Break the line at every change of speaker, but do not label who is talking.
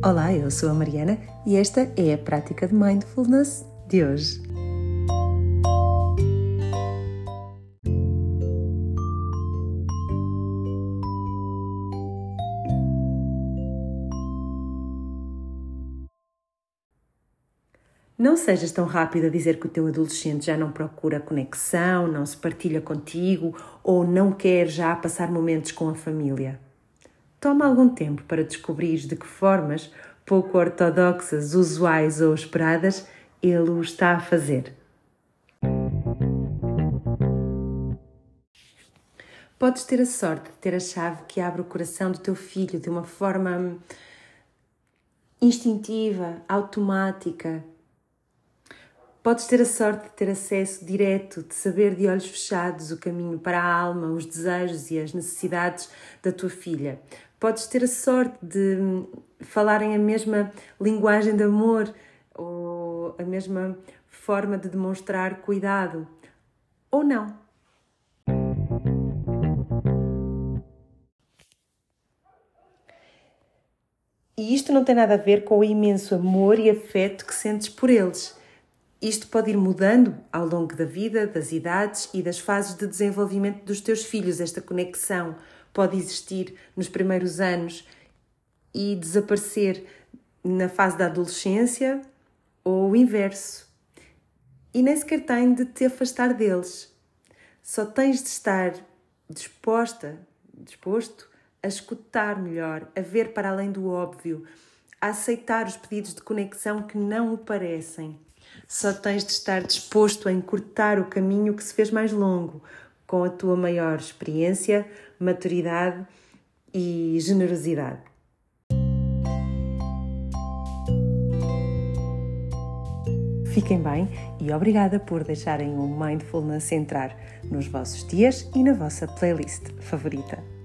Olá, eu sou a Mariana e esta é a prática de Mindfulness de hoje. Não sejas tão rápido a dizer que o teu adolescente já não procura conexão, não se partilha contigo ou não quer já passar momentos com a família. Toma algum tempo para descobrir de que formas, pouco ortodoxas, usuais ou esperadas, ele o está a fazer. Podes ter a sorte de ter a chave que abre o coração do teu filho de uma forma instintiva, automática. Podes ter a sorte de ter acesso direto, de saber de olhos fechados o caminho para a alma, os desejos e as necessidades da tua filha. Podes ter a sorte de falarem a mesma linguagem de amor ou a mesma forma de demonstrar cuidado. Ou não. E isto não tem nada a ver com o imenso amor e afeto que sentes por eles. Isto pode ir mudando ao longo da vida, das idades e das fases de desenvolvimento dos teus filhos. Esta conexão pode existir nos primeiros anos e desaparecer na fase da adolescência ou o inverso. E nem sequer tem de te afastar deles. Só tens de estar disposto a escutar melhor, a ver para além do óbvio, a aceitar os pedidos de conexão que não o parecem. Só tens de estar disposto a encurtar o caminho que se fez mais longo, com a tua maior experiência, maturidade e generosidade. Fiquem bem e obrigada por deixarem o Mindfulness entrar nos vossos dias e na vossa playlist favorita.